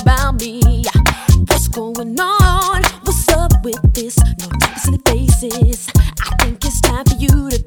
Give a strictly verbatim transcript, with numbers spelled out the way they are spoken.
about me. What's going on? What's up with this?